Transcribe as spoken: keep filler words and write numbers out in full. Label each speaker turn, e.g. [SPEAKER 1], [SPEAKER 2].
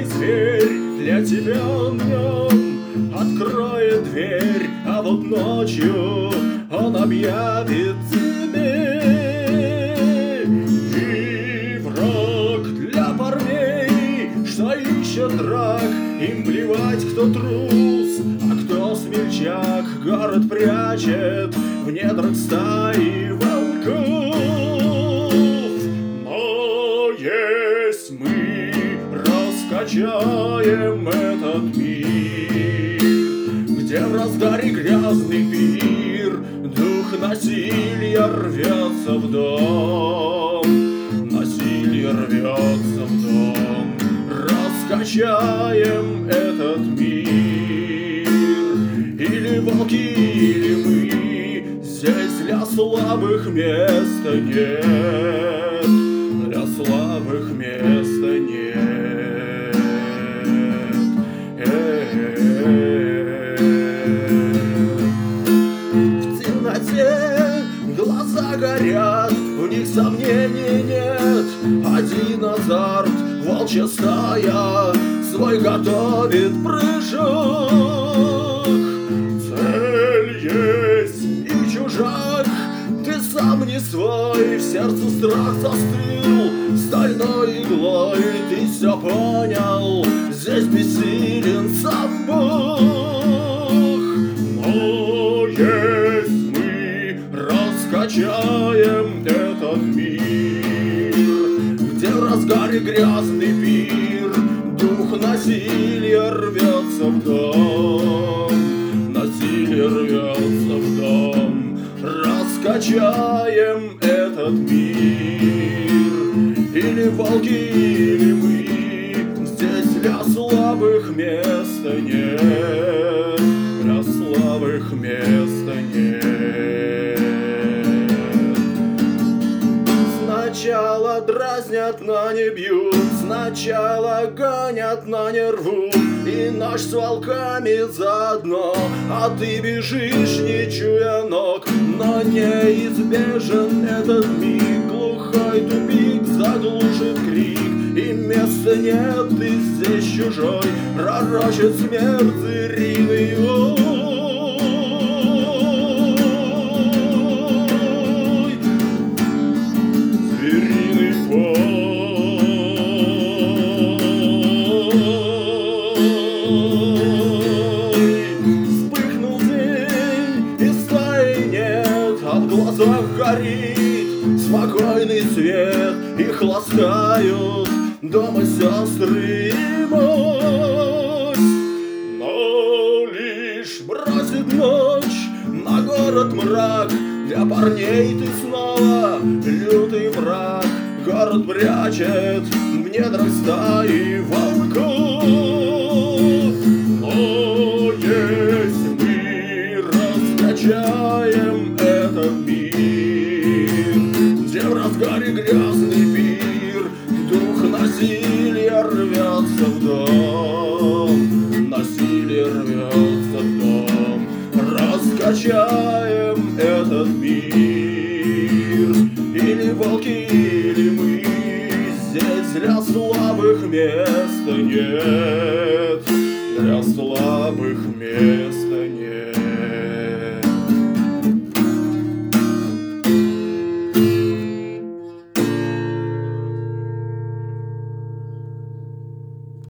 [SPEAKER 1] зверь для тебя днем откроет дверь, а вот ночью он объявит тебе. И враг для парней, что ищет драк, им плевать, кто трус, а кто смельчак. Город прячет в недрах стаи волков. Но есть мы раскачаем этот мир, где в разгаре грязный пир дух насилия рвется в дом, насилие рвется в дом. Раскачаем этот мир, или волки, или мы, здесь для слабых места нет, для слабых места нет. В темноте глаза горят, в них сомнений нет. Один азарт, волчья стая свой готовит прыжок. Цель есть и чужак, ты сам не свой, в сердце страх застыл стальной иглой. Ты все понял, здесь бессилен сам Бог. Но есть мы раскачаем этот мир, где в разгаре грязный пир дух насилия рвется в дом, насилие рвется в дом. Раскачаем этот мир, или волки, или мы, здесь для слабых места нет, для слабых места нет. Сначала дразнят, но не бьют, сначала гонят, но не рвут, и ночь с волками заодно, а ты бежишь, не чуя ног. Но неизбежен этот миг, глухой тупик заглушит крик, и места нет, ты здесь чужой, пророчит смерть звериный вой. Звериный вой. Вспыхнул день, и стаи нет, а в глазах горит спокойный свет, их ласкают дома сестры и мать. Но лишь бросит ночь на город мрак, для парней ты снова лютый враг. Город прячет в недрах стаи волков. Но есть мы раскачаем этот мир, где в разгаре грязный пир дух насилия рвется в дом, насилие рвется в дом. Раскачаем этот мир, или волки, или мы, здесь для слабых места нет, для слабых мест